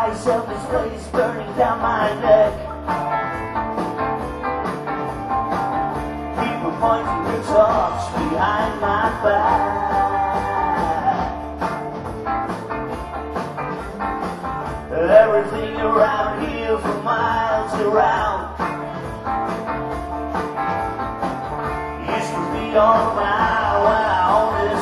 eyes of this place burning down my neck. People pointing their talks behind my back. Everything around here for miles around used to be alright when I owned this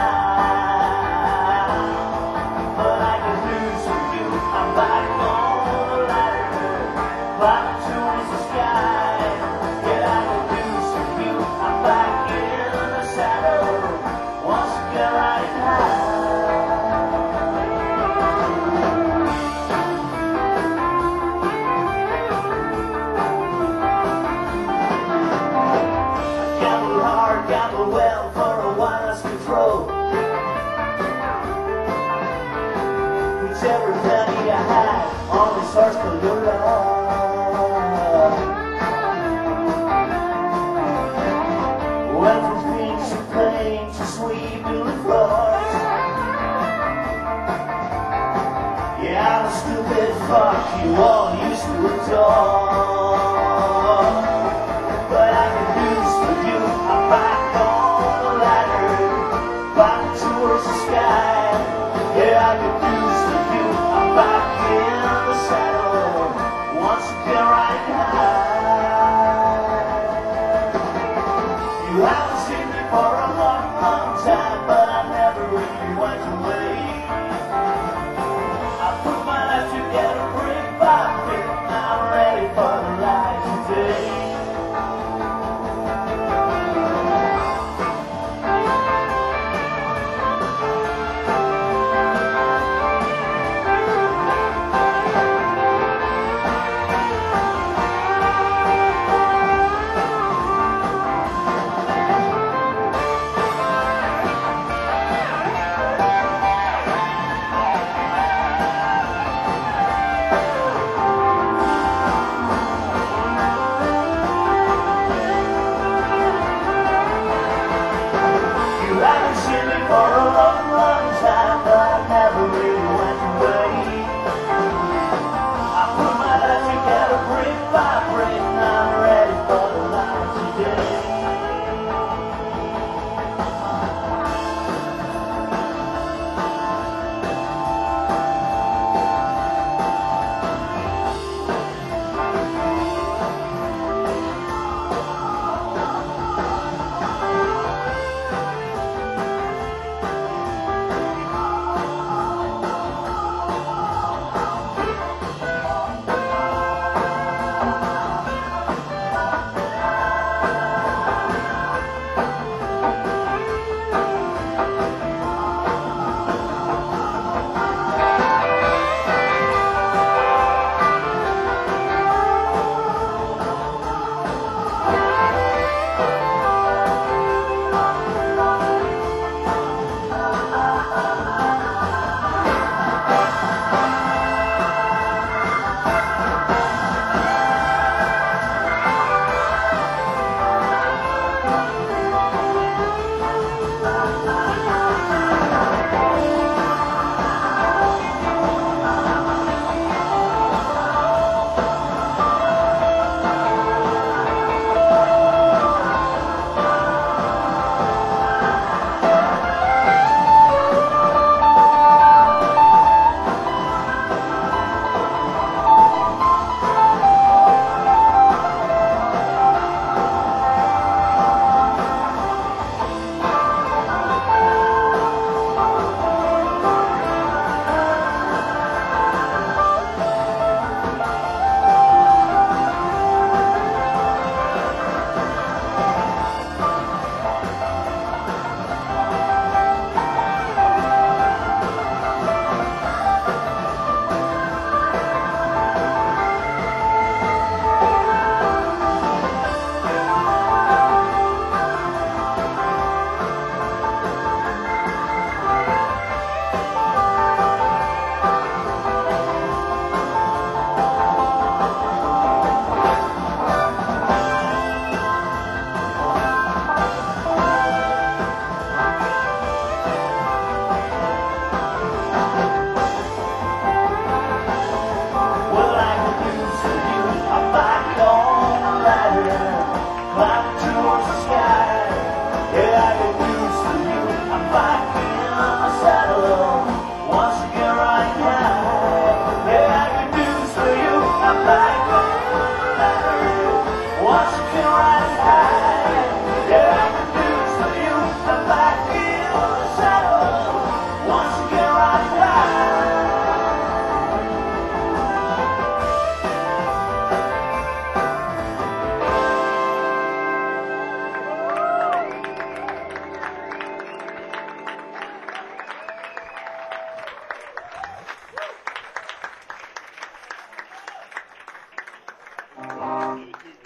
town. But I can lose with you, I'm back on the ladder, climbing towards the sky. Yeah, I can lose with you, I'm back in the saddle, once again riding high. Gamble well for a wildest control. Whichever penny I had on this horse for your love. Went from pink champagne to sweet blue floors. Yeah, I'm a stupid fuck you all used to adore. But I can lose with you, I'm back on the ladder, climbing towards the sky. Yeah, I can lose with you, I'm back in the saddle, once again riding high. You haven't seen me for a long, long time, but I never really went away. I put my life together brick by brick, now I'm ready for the light today. You haven't seen me for a long, long time, but I never really went away. I put my life together brick by brick, now I'm ready for the light today.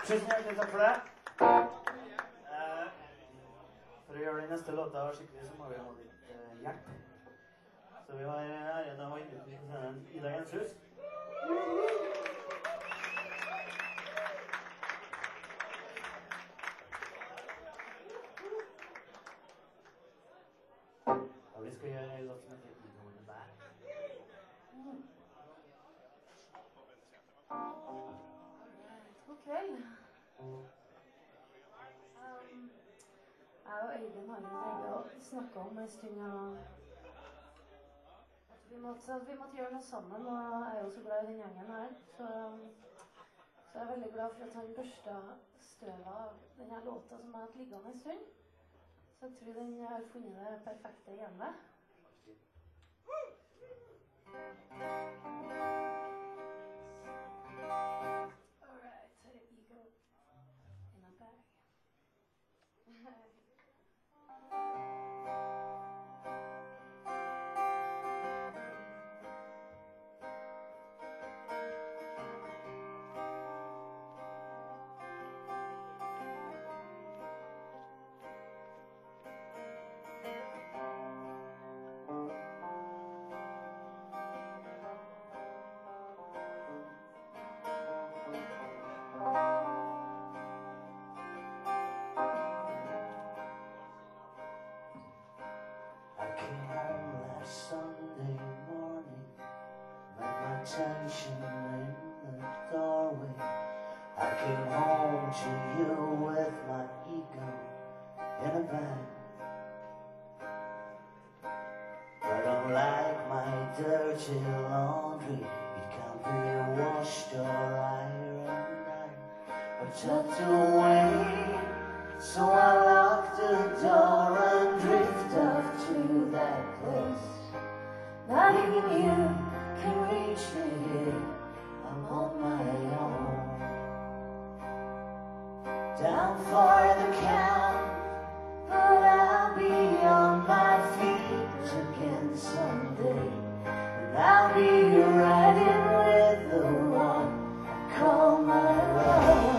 Tusen hjertelig takk for det. For å gjøre den neste låta skikkelig, så må vi ha litt hjelp. Så vi har æren av å invitere scenen Ida Genshus. Og vi skal gjøre en låt som heter Ego in the Back. God kveld. Jeg og Øyvind har jo drevet og snakket om en stund at vi måtte gjøre noe sammen, og jeg er jo så glad i den gjengen her. Så jeg er veldig glad for at han børstet støvet av denne låta som jeg har hatt liggende en stund. Så jeg tror den har funnet det perfekte hjemmet. Alright, her er Ego in a bag. Sunday morning, met my tension in the doorway. I came home to you with my ego in a bag. But unlike my dirty laundry, it can't be washed or ironed or tucked away. So I locked the door and drift off to that place. Not even you can reach me here, I'm on my own. Down for the count, but I'll be on my feet again someday. And I'll be riding with the one I call my love.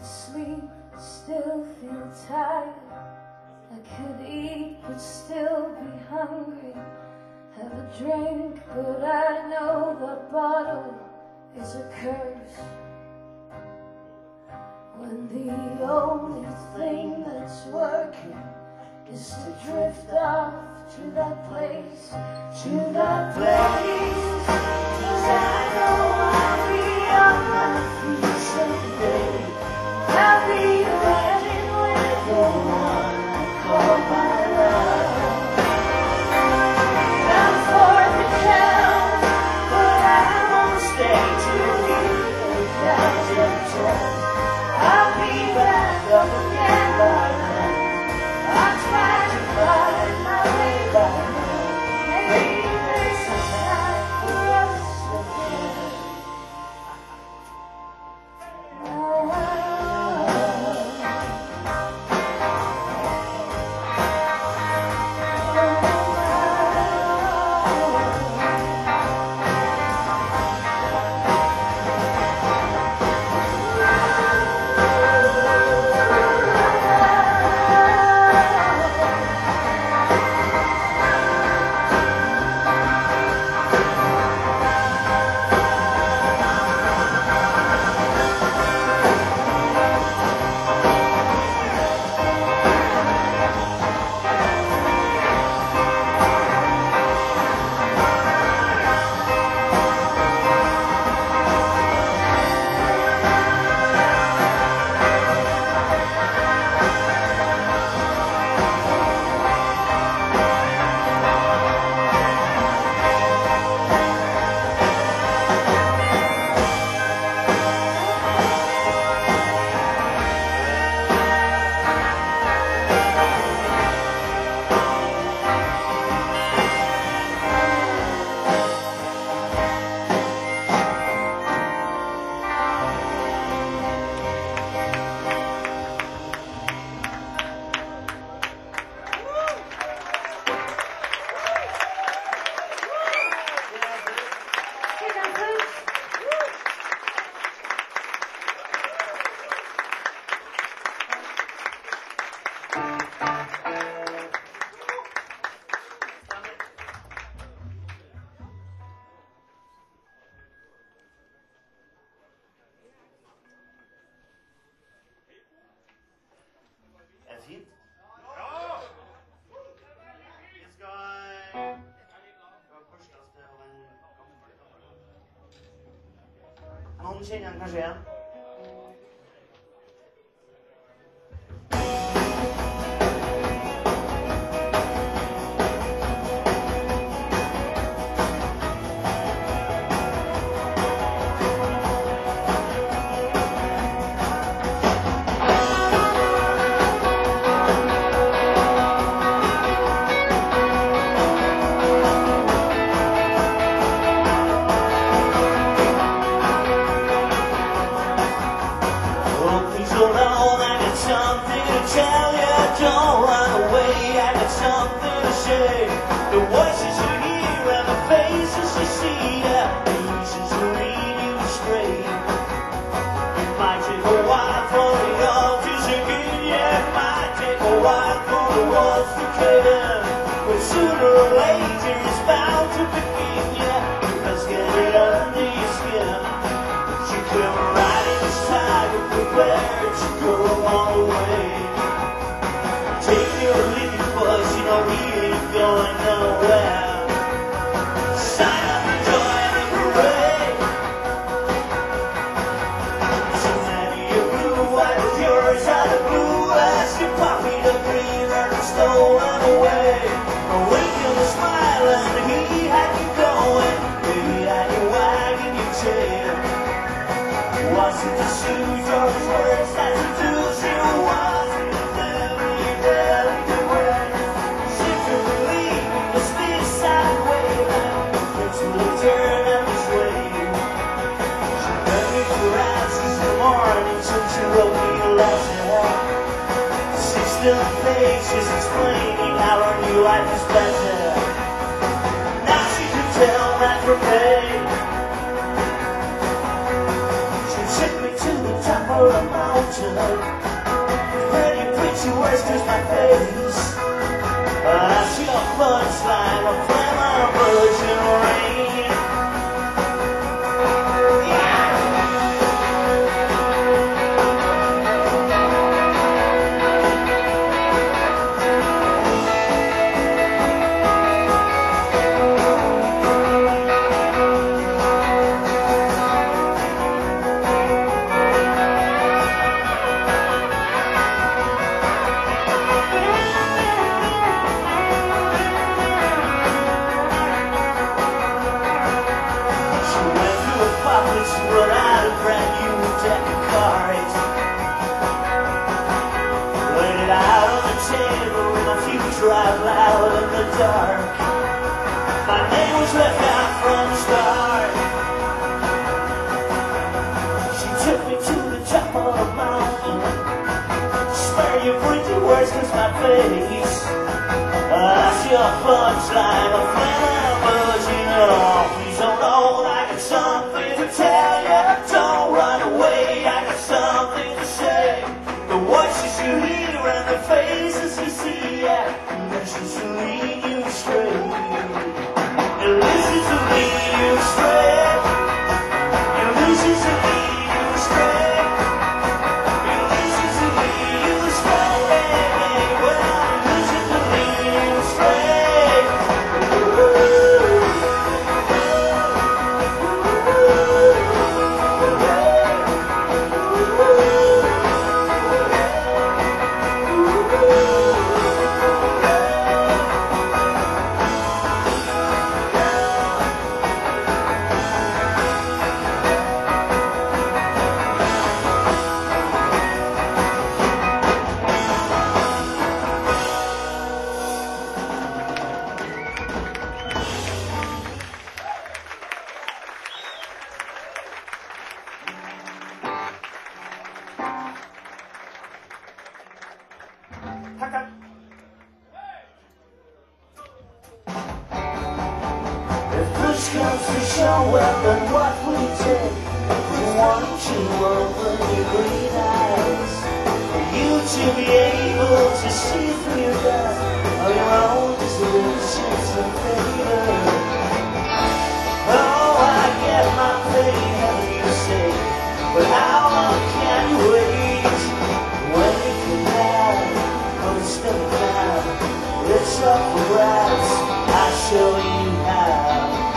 sleep, still feel tired. I could eat but still be hungry. Have a drink but I know the bottle is a curse. When the only thing that's working is to drift off to that place, to that place. 'Cause I know I'll be on my feet someday. I'll be riding with the one I call my love. I'm for the count, but I won't stay till we count and toll. I'll be back up again by then. I'll try to find my way back home. Maybe there's a time for us again. Er det fint? Vi skal børste oss til å være Noen kjenner han kanskje igjen? The voices you hear and the faces you see, the pieces will lead you astray. It might take a while for the altars to get you, it might take a while for the walls to cave in, but sooner or later it's bound to begin. You must get it under your skin. You come right inside and prepare to go all the way. Take your leave, boys, you know we ain't going nowhere. Sign up and join the parade. So many of you, what is yours out of blue? As you poppy the green and stolen away. Awaken the smile and he had you going. He had you wagging your tail. Was it the shoes or his words that seduced you? Was it the family you barely could wear? Seem to believe in the speed side waving. It's the turn and the sway. She begged me for answers in the morning since she wrote me a letter. 6 still pages explaining how her new life is better. Now she can tell that for pain. Took me to the top of the mountain. drive loud in the dark. My name was left out from the start. She took me to the top of the mountain. Spare your pretty words, cause my face that's your punchline, a flame buzzing off. Please don't hold, I got something to tell you. Don't run away, I got something to say. The voices you hear and the faces you see, yeah, listen to lead you astray. And listen to lead you astray. And listen to lead you astray. And listen to lead you astray. Well, listen to lead you astray. If push comes to shove, well then what will you take? You want to open your green eyes, for you to be able to see through your death of your own delusions and failure. Oh, I get my pain, heaven you say, but how long can you wait? When you can have, oh, step down, it's up for grabs, I show you how.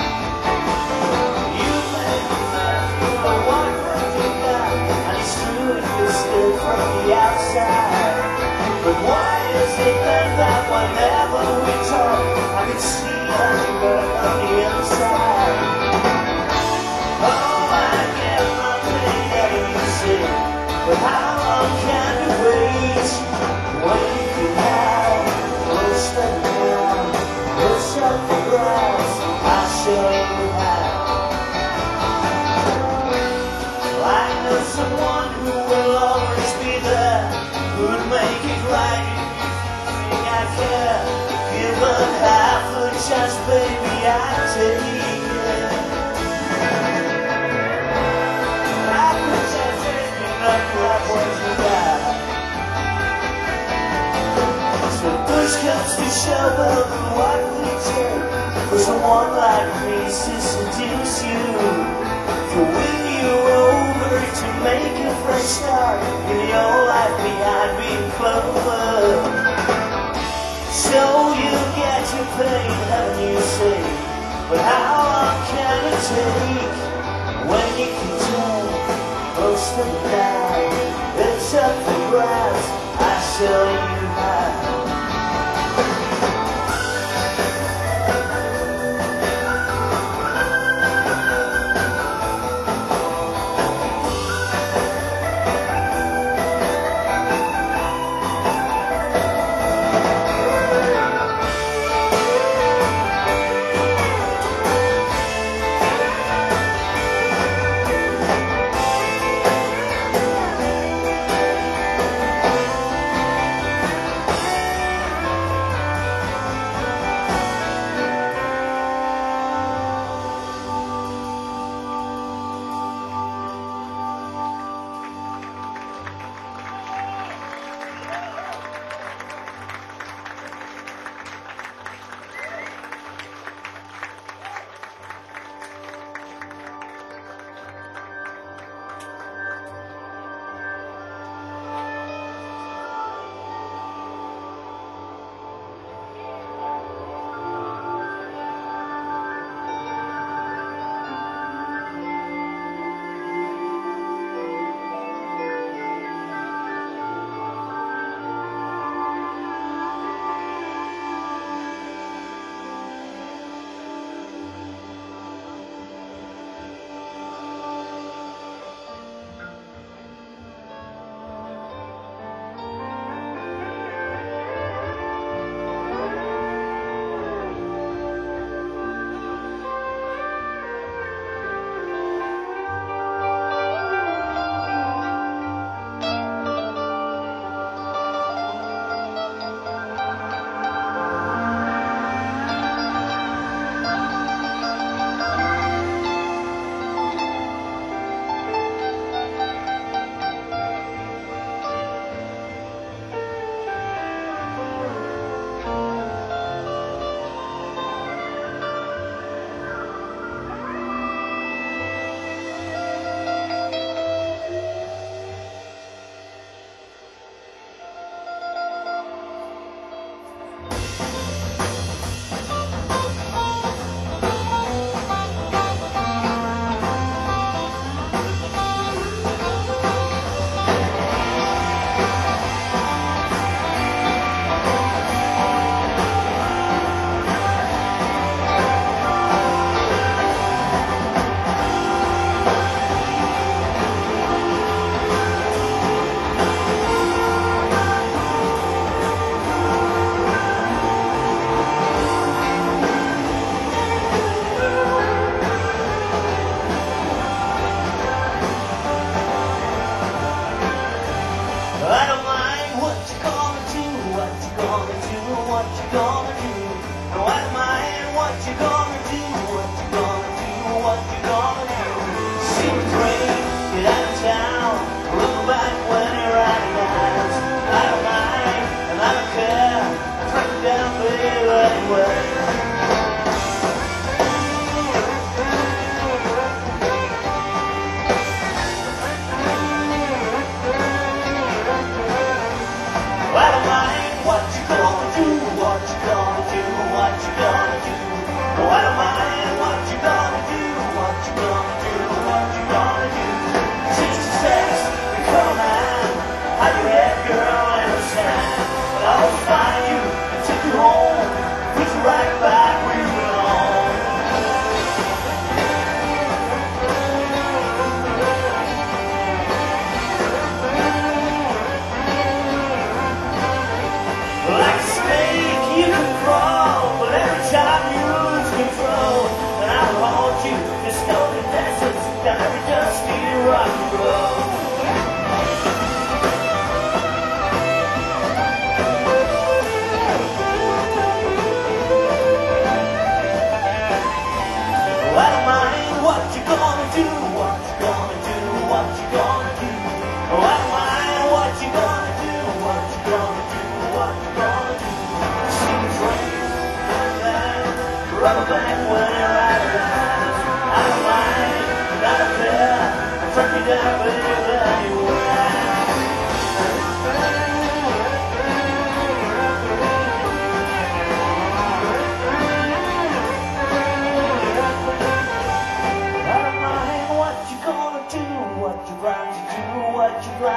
From the outside, but why is it then that whenever we talk, I can see how you burn on the inside? Oh, I get my pain that you say, but how long can you wait? When you can have, oh, step down, it's up for grabs, I'll show you how. I know someone who will always be there, who'd make it right if you think I care. Given half a chance, baby, I take it. Half a chance, taking up like what you got. So push comes to shove, well, then what will it take for someone like me to seduce you, to win you over, to make a fresh start in your life behind being clover? So you get your pain, haven't you say? But how long can it take when you can tell most of the night it's up for grabs? I show you how.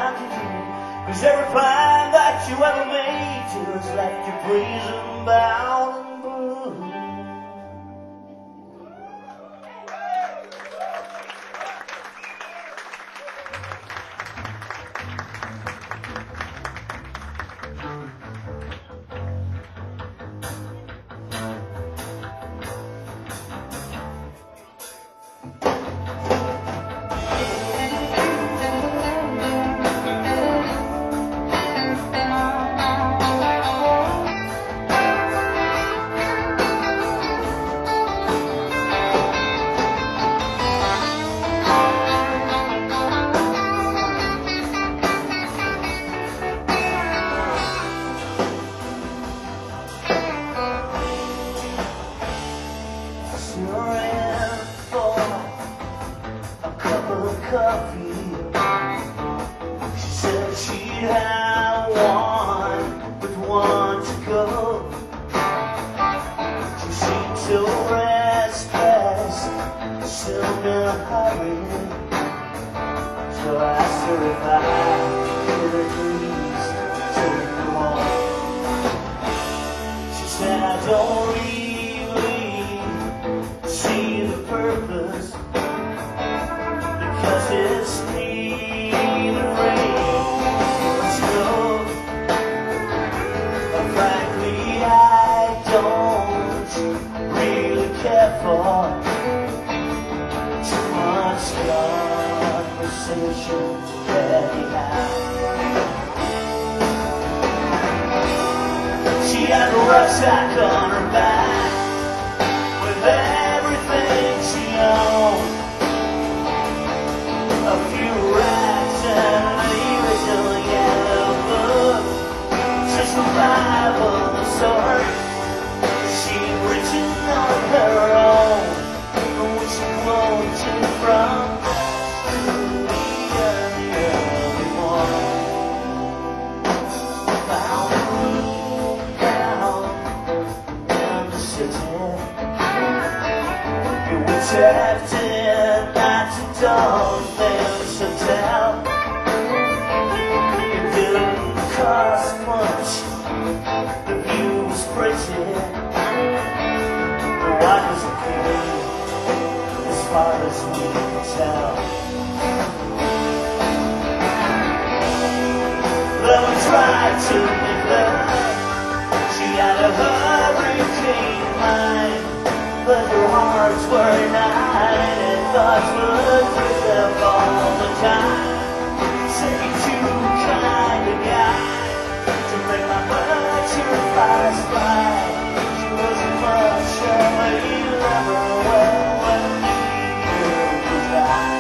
out to you. 'Cause every plan that you ever made just left you prison bound and blue. Coffee. She said she'd have one, but one to go. She seemed so restless, still in a hurry. So I asked her if I could at least take her home. She said, I don't really see the purpose. Cause it's neither rain or snow. But frankly, I don't really care for too much conversation anyhow. She had a rucksack on her back with everything she owned. A few rats and an original yellow book, just a Bible of sort. She'd written on her own, which quoted from the early morning. Found me down in the city. We tapped in at the dawn. Hotel. It didn't cost much. The view was pretty. The wine was okay, as far as we could tell. Though we tried to make love, she had a hurricane mind, but her hearts were nine and thoughts were through them all the time. Say too kind a guy to make my butterflies fly. She wasn't much of a lover, well, when the year was dry.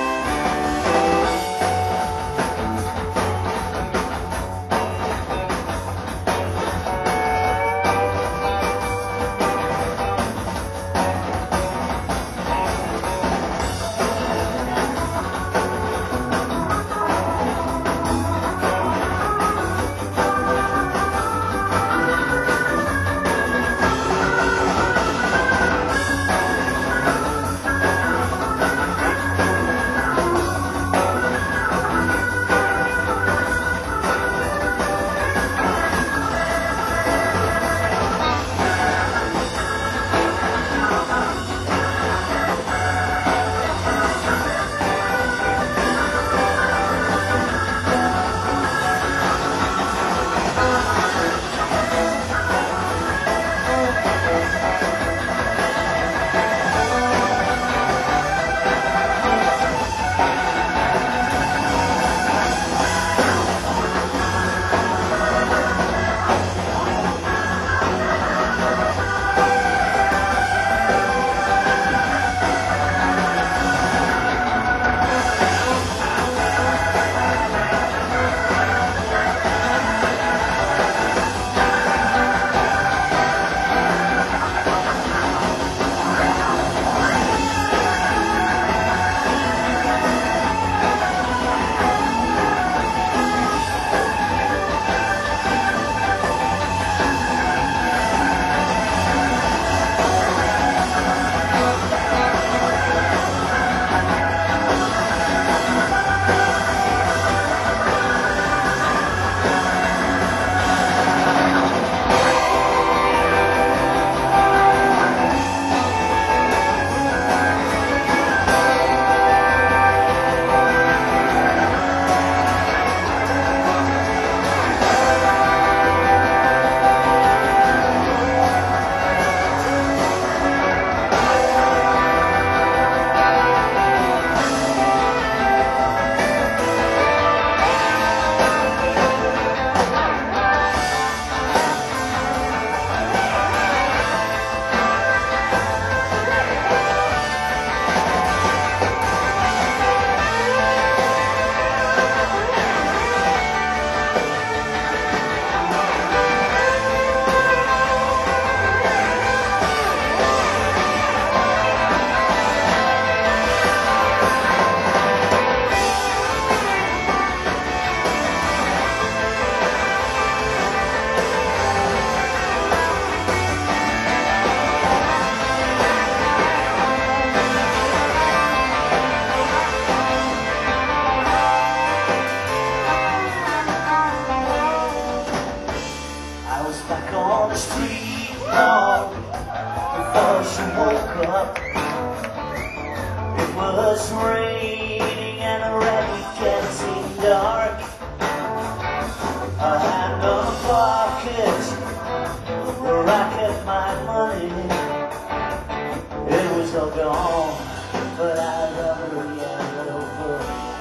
I had no pocket where I kept my money. It was all gone, but I love her, yeah, over.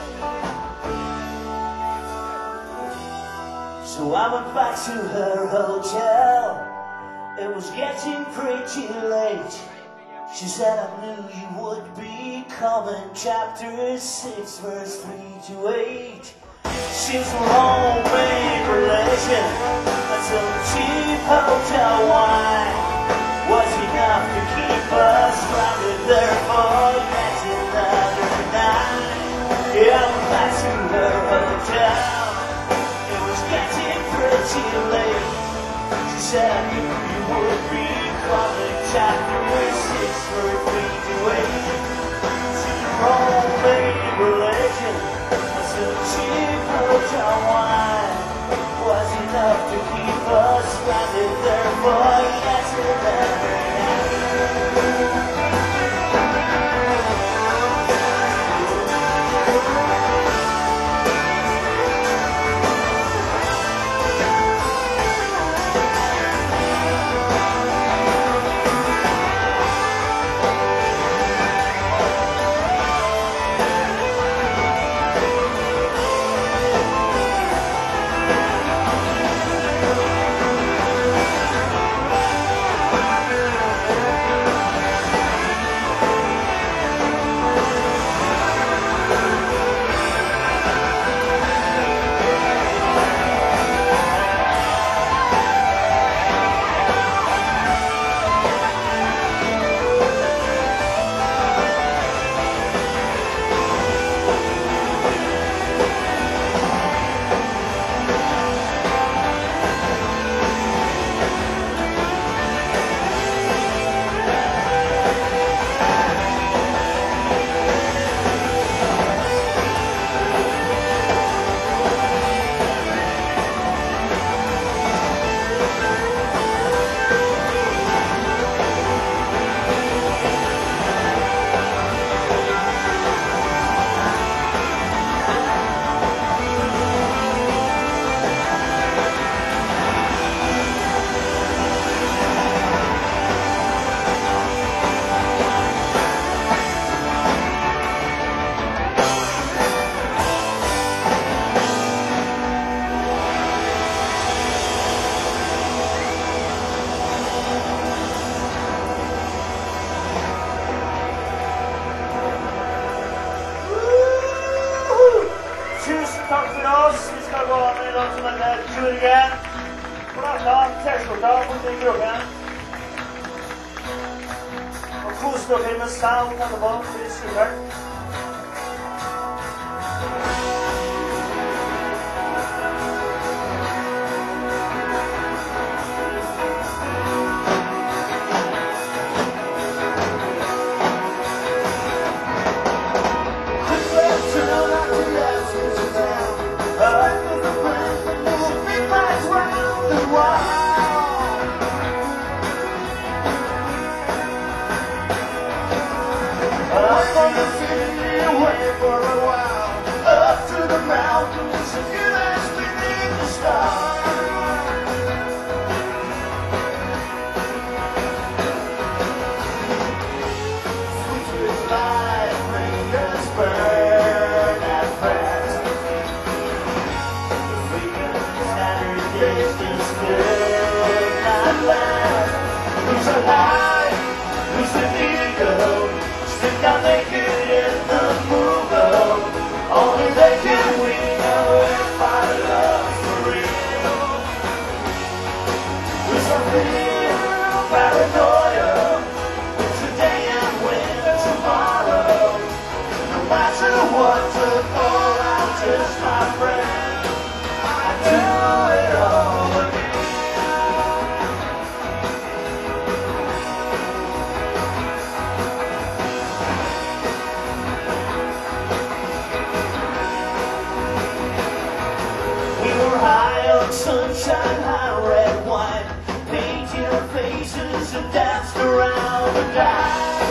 So I went back to her hotel. It was getting pretty late. She said, I knew you would be coming. Chapter 6, verse 3 to 8. She's a homemade religion until cheap hotel wine was enough to keep us stranded there for yet another night. Yeah, I went back to her hotel. It was getting pretty late. She said, I knew you would be coming. Chapter 6, verse 3 to 8. She's a homemade religion until cheap hotel wine was enough to keep us stranded there for yet another night. Takk for oss. Vi skal gå an i dag som heter Jurgen. Plata, T-skjorta, borti kroken. Og kos dere med sound etterpå. Det blir supert. Sunshine, high red wine, painted our faces and danced around the dime.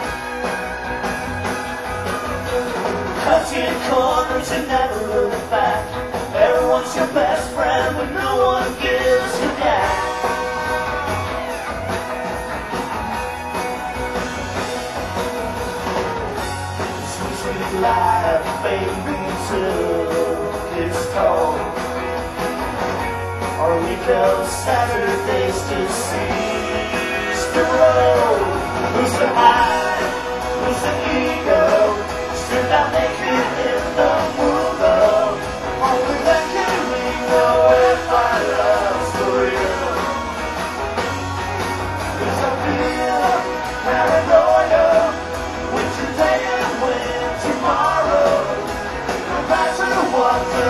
Cutting corners and never looked back. took its toll. Or we come Saturdays to seize the road. Who's the high? Who's the ego? Stripped out naked in the moonlight. Only then can we know if our love's for real. 'Cause I feel paranoia when today and when tomorrow. No matter what the